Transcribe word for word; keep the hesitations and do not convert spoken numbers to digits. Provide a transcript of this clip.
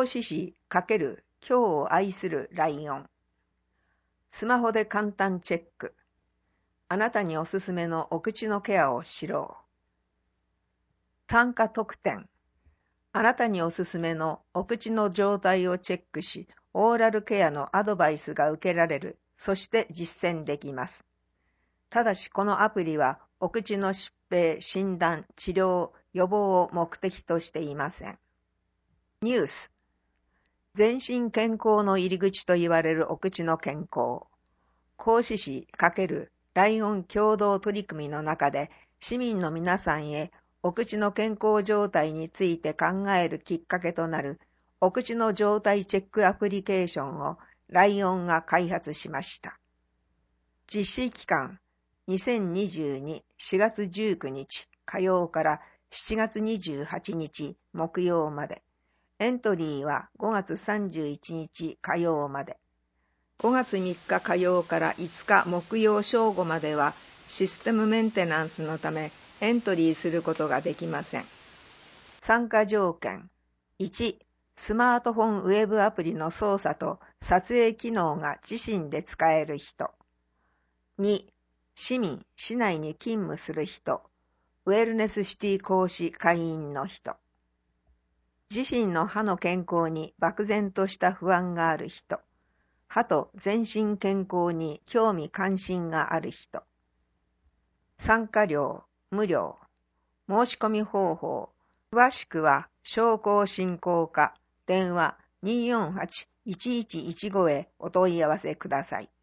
孔子史×今日を愛するライオン。スマホで簡単チェック。あなたにおすすめのお口のケアを知ろう。参加特典。あなたにおすすめのお口の状態をチェックし、オーラルケアのアドバイスが受けられる、そして実践できます。ただしこのアプリはお口の疾病、診断、治療、予防を目的としていません。ニュース。全身健康の入り口と言われるお口の健康。孔子史×ライオン共同取り組みの中で市民の皆さんへお口の健康状態について考えるきっかけとなるお口の状態チェックアプリケーションをライオンが開発しました。実施期間にせんにじゅうにねんしがつじゅうくにち火曜からしちがつにじゅうはちにち木曜まで。エントリーはごがつさんじゅういちにち火曜まで。ごがつみっか火曜からいつか木曜正午まではシステムメンテナンスのためエントリーすることができません。参加条件。いち、スマートフォンウェブアプリの操作と撮影機能が自身で使える人。に、市民、市内に勤務する人。ウェルネスシティ講師会員の人。自身の歯の健康に漠然とした不安がある人。歯と全身健康に興味関心がある人。参加料、無料。申し込み方法。詳しくは商工振興課電話 にーよんはち いちいちいちご へお問い合わせください。